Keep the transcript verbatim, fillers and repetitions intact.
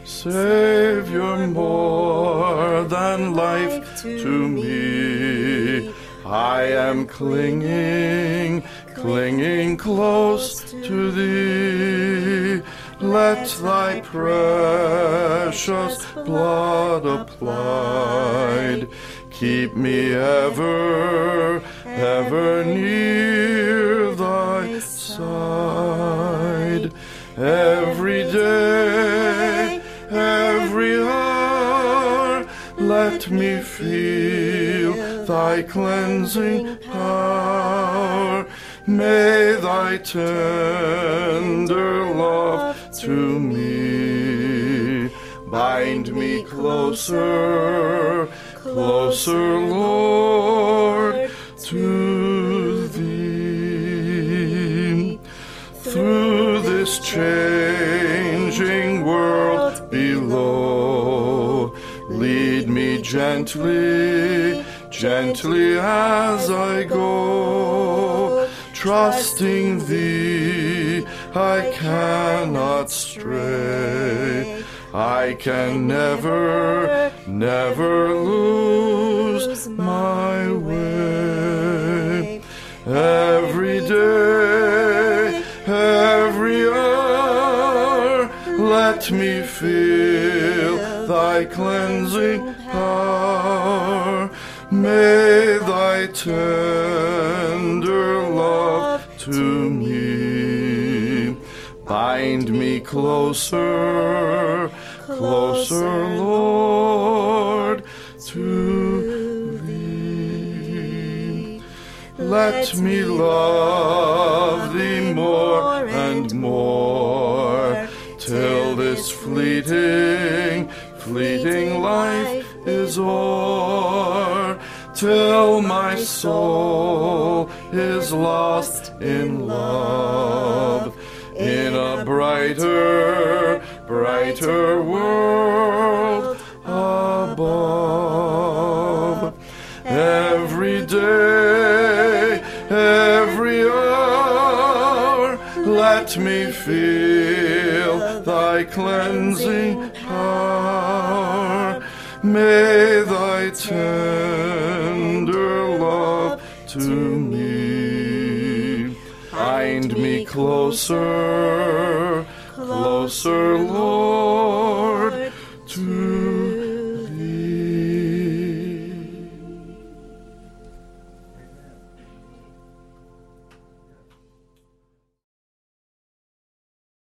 Savior, more than life to me. I am clinging, clinging close to thee. Let thy precious blood applied keep me ever, ever near thy side. Every day, every hour, let me feel thy cleansing power. May thy tender love to me bind me closer, closer, Lord, to thee. Through this changing world below, lead me gently, gently as I go. Trusting thee, I cannot stray. I can never, never lose my way. Every day, every hour, let me feel thy cleansing power. May thy tender love to me bind me closer, closer, Lord, to thee. Let me love thee more and more, till this fleeting, fleeting life is o'er, till my soul is lost in love, in a brighter, brighter world above. Every day, every hour, let me feel thy cleansing power. May thy tender love to me bind me closer, closer, Lord.